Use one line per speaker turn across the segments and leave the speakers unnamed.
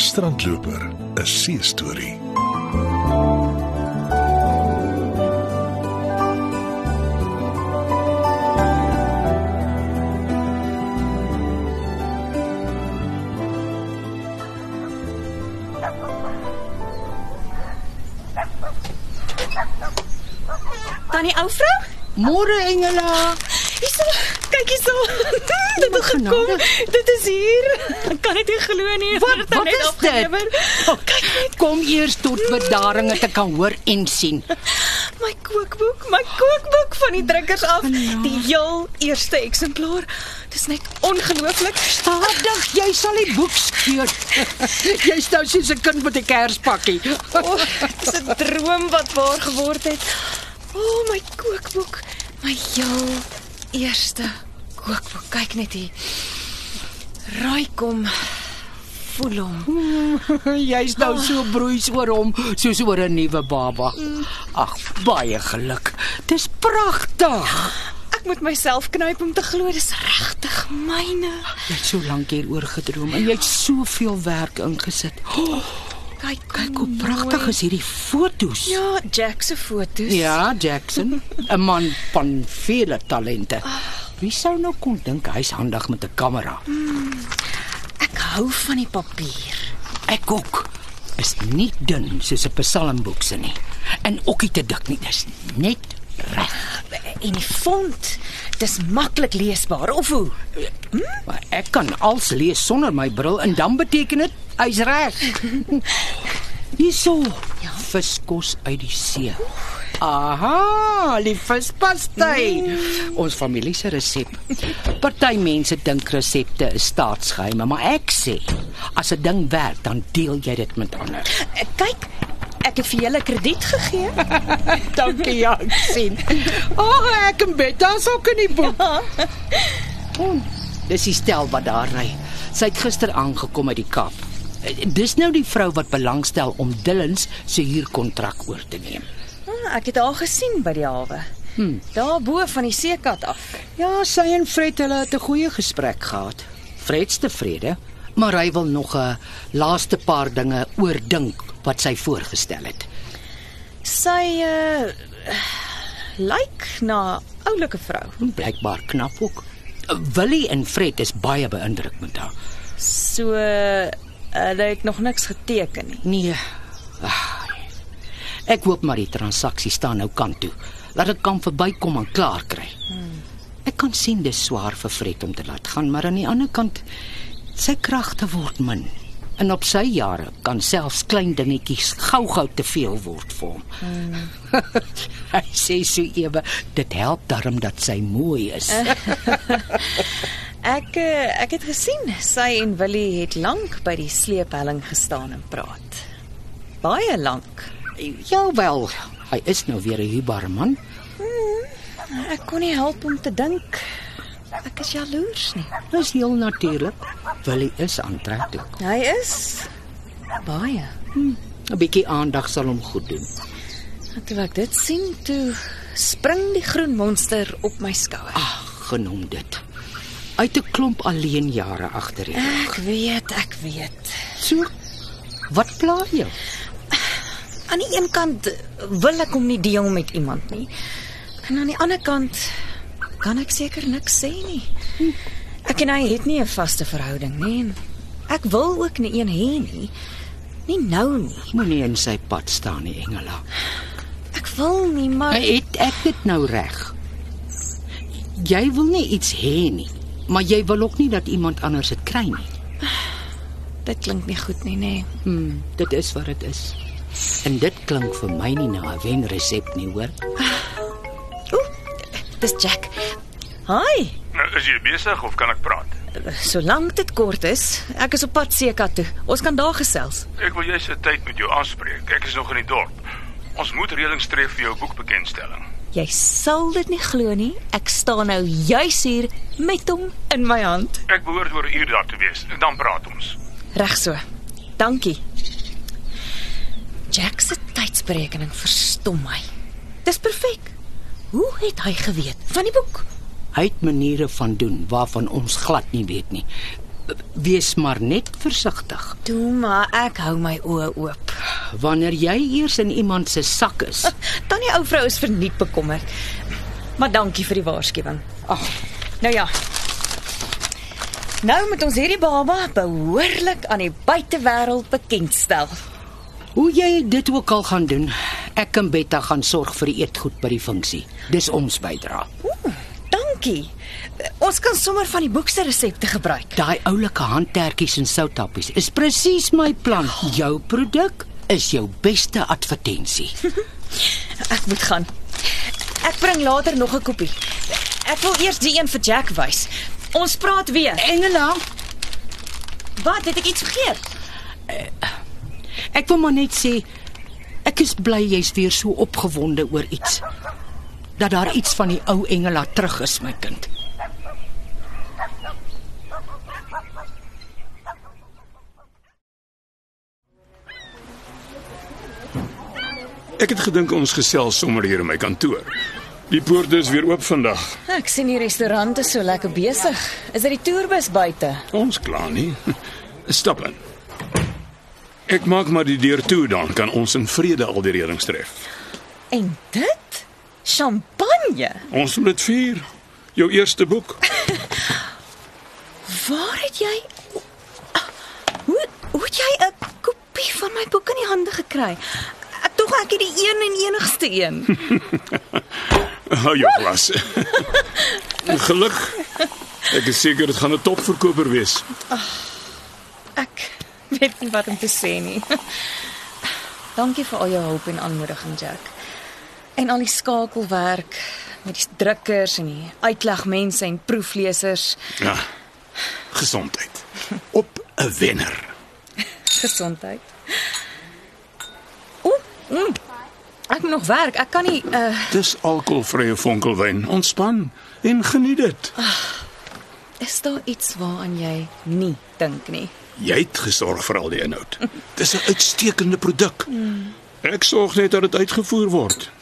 Strandloper, 'n see-storie.
Tannie ou vrou?
Môre Engela.
Hierso, kyk hierso. Dit het gekom. Dit is hier. Ek kan dit nie glo nie.
Wat
net
is dit?
Kyk net.
Kom eers tot bedaring dat ek kan hoor en sien.
My kookboek van die drukkers af. Die heel eerste eksemplaar. Dis net ongelooflik.
Stadig, jy sal die boek skeur. Jy staan soos 'n kind met 'n kerspakkie.
Dis 'n droom wat waar geword het. My kookboek. My heel eerste kookboek. Kyk net hier. Ruik hom. Voel hom.
Jy's nou so broeis oor hom, soos oor 'n nuwe baba. Ag, baie geluk. Dis pragtig.
Ek moet myself knyp om te glo dis regtig myne.
Jy het so lank hieroor gedroom en jy het soveel werk ingesit. Kyk hoe pragtig is hierdie foto's.
Ja, Jack se foto's.
Ja, Jackson, 'n man van vele talente. Wie sou nou kon dink hy's handig met 'n kamera?
Ek hou van die papier.
Ek ook. Is nie dun soos 'n psalmboek se nie. En ook nie te dik nie, dis net reg.
En die font, dis maklik leesbaar, of hoe?
Maar ek kan als lees sonder my bril en dan beteken dit hy's reg. Hierso, viskos uit die see. Aha, die vispastei. Ons familie se resep. Party mense dink resepte is staatsgeheime, maar ek sê, as 'n ding werk, dan deel jy dit met ander.
Kyk, ek het vir julle krediet gegee.
Dankie, ja, ek sien. Ek en Betta is ook in die boek. Dis die stel wat daar ry. Sy het gister aangekom uit die Kaap. Dis nou die vrou wat belangstel om Dillons se huurkontrak oor te neem.
Ek het haar gesien by die hawe. Daar bo van die seekat af.
Ja, sy en Fred het 'n goeie gesprek gehad. Fred's tevrede, maar hy wil nog 'n laaste paar dinge oordink wat sy voorgestel het.
Sy lyk na 'n oulike vrou.
Blykbaar knap ook. Willie en Fred is baie beïndruk met haar.
So, hulle het nog niks geteken nie.
Nee. Ek hoop maar die transaksie staan nou kant toe. Laat ek kan verbykom en klaar kry. Ek kan sien dis swaar vir Fred om te laat gaan, maar aan die ander kant, sy kragte word min. En op sy jare kan selfs klein dingetjies gou-gou te veel word vir hom. Hy sê so ewe, dit help darm dat sy mooi is.
Ek het gesien, sy en Willie het lank by die sleephelling gestaan en praat. Baie lank.
Jawel, hy is nou weer 'n huurbare man.
Ek kon nie help om te dink. Ek is jaloers nie.
Dis heel natuurlik. Willie is aantreklik.
Hy is baie.
'n Bietjie aandag sal hom goed doen.
Toe ek dit sien, toe spring die groen monster op my skouer.
Genoem dit. Uit 'n klomp alleen jare agter jou.
Ek weet.
So, wat pla jou?
Aan die een kant wil ek hom nie deel met iemand nie. En aan die ander kant kan ek seker niks sê nie. Ek en hy het nie 'n vaste verhouding nie. En ek wil ook nie een hê nie. Nie nou nie.
Moenie in sy pad staan nie, Engela.
Ek wil nie, maar
Het ek dit nou reg? Jy wil nie iets hê nie, maar jy wil ook nie dat iemand anders dit kry nie.
dit klink nie goed nie, nee.
Dit is wat dit is. En dit klink vir my nie na 'n wenresep nie, hoor.
Dis Jack. Hi.
Nou, is jy besig of kan ek praat?
Solank dit kort is, ek is op pad seekat toe. Ons kan daar gesels.
Ek wil juist 'n tyd met jou aanspreek. Ek is nog in die dorp. Ons moet reëlings tref vir jou boekbekendstelling.
Jy sal dit nie glo nie. Ek staan nou juis hier met hom in my hand.
Ek behoort oor 'n uur daar te wees. Dan praat ons.
Reg so. Dankie. Jack se tydsberekening verstom my. Dis perfek. Hoe het hy geweet van die boek?
Hy het maniere van doen waarvan ons glad nie weet nie. Wees maar net versigtig.
Toe maar, ek hou my oë oop.
Wanneer jy eers in iemand se sak is.
Tannie ou vrou is verniet bekommerd. Maar dankie vir die waarskuwing. Nou ja. Nou moet ons hierdie baba behoorlik aan die buitewêreld bekendstel.
Hoe jy dit ook al gaan doen, ek en Betta gaan sorg vir die eetgoed by die funksie. Dis ons bydra.
Dankie. Ons kan sommer van die boek se resepte gebruik.
Daai oulike handtertjies en soutappies is presies my plan. Jou produk is jou beste advertensie.
Ek moet gaan. Ek bring later nog 'n koppie. Ek wil eers die een vir Jack wys. Ons praat weer.
Engela,
Wat, het ek iets vergeet?
ek wil maar net sê, ek is bly jy's weer so opgewonde oor iets. Dat daar iets van die ou Engela terug is, my kind.
Ek het gedink ons gesels sommer hier in my kantoor. Die poorte is weer oop vandag.
Ek sien die restaurant is so lekker besig. Is dit die toerbus buite?
Ons klaar nie. Stap in. Ek maak maar die deur toe, dan kan ons in vrede al die reëlings tref.
En dit? Champagne?
Ons moet dit vier. Jou eerste boek.
Waar het jy... Hoe het jy 'n kopie van my boek in die hande gekry? Ek het die een en enigste een.
Hou jou glas. Geluk. Ek is seker dit gaan 'n topverkoper wees.
Ek weet nie wat om te sê nie. Dankie vir al jou hulp en aanmoediging, Jack. En al die skakelwerk met die drukkers en die uitlegmense en proeflesers.
Ja. Gesondheid. Op 'n wenner.
Gesondheid. Ek moet nog werk. Ek kan nie
Dis alkoholvrye vonkelwyn. Ontspan en geniet dit.
Is daar iets waaraan jy nie dink nie?
Jy het gesorg vir al die inhoud. Dis 'n uitstekende produk. Ek sorg net dat dit uitgevoer word.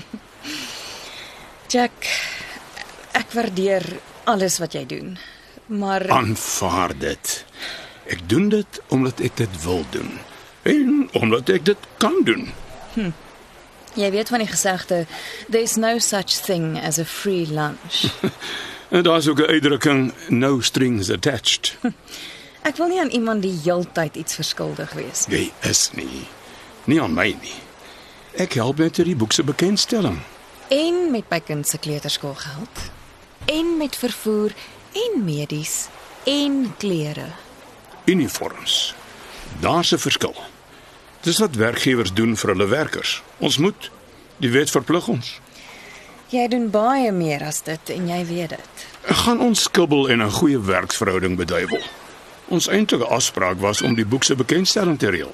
Jack, ek waardeer alles wat jy doen. Maar
Aanvaar dit. Ek doen dit omdat ek dit wil doen. En omdat ek dit kan doen.
jy weet van die gesegde, there's no such thing as a free lunch.
En daar's ook 'n uitdrukking, no strings attached.
Ek wil nie aan iemand die heeltyd iets verskuldig wees.
Jy is nie. Nie aan my nie. Ek help met die boek se bekendstelling.
En met my kind se kleuterskoolgeld. En met vervoer en medies en klere.
Uniforms. Daar's 'n verskil. Dis wat werkgewers doen vir hulle werkers. Ons moet. Die wet verplig ons.
Jy doen baie meer as dit en jy weet dit.
Gaan ons skibbel en 'n goeie werksverhouding beduiwel. Ons eintlike afspraak was om die boek se bekendstelling te reël.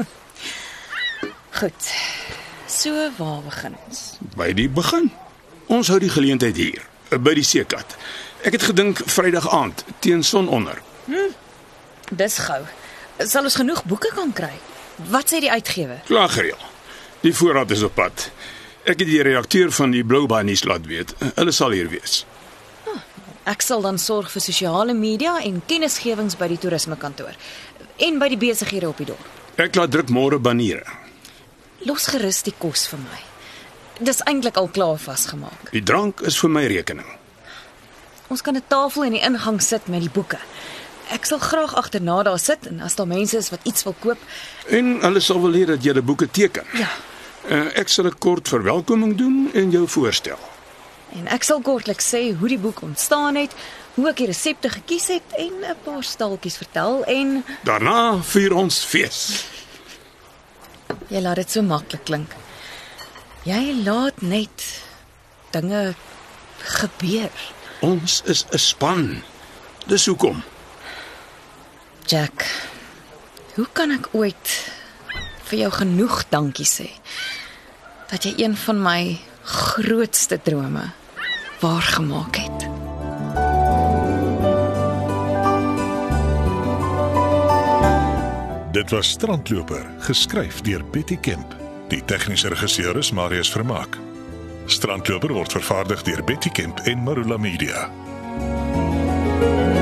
Goed. So waar begin ons?
By die begin. Ons hou die geleentheid hier, by die seekat. Ek het gedink Vrydag aand teen sononder.
Dis gou. Sal ons genoeg boeke kan kry? Wat sê die uitgewer?
Klaar gereël. Die voorraad is op pad. Ek het die redakteur van die Blou Bunnies laat weet. Hulle sal hier wees.
Ek sal dan sorg vir sosiale media en kennisgewings by die toerismekantoor en by die besighede op die dorp.
Ek laat druk môre baniere.
Los gerus die kos vir my. Dis eintlik al klaar vasgemaak.
Die drank is vir my rekening.
Ons kan 'n tafel in die ingang sit met die boeke. Ek sal graag agterna daar sit en as daar mense is wat iets wil koop.
En hulle sal wil hê dat jy die boeke teken.
Ja.
Ek sal 'n kort verwelkoming doen en jou voorstel.
En ek sal kortliks sê hoe die boek ontstaan het, hoe ek die resepte gekies het en 'n paar staaltjies vertel en
Daarna vier ons fees.
jy laat dit so maklik klink. Jy laat net dinge gebeur.
Ons is 'n span. Dis hoekom.
Jack, hoe kan ek ooit vir jou genoeg dankie sê dat jy een van my grootste drome waargemaak het?
Dit was Strandloper, geskryf deur Betty Kemp. Die tegniese regisseur is Marius Vermaak. Strandloper word vervaardig deur Betty Kemp en Marula Media.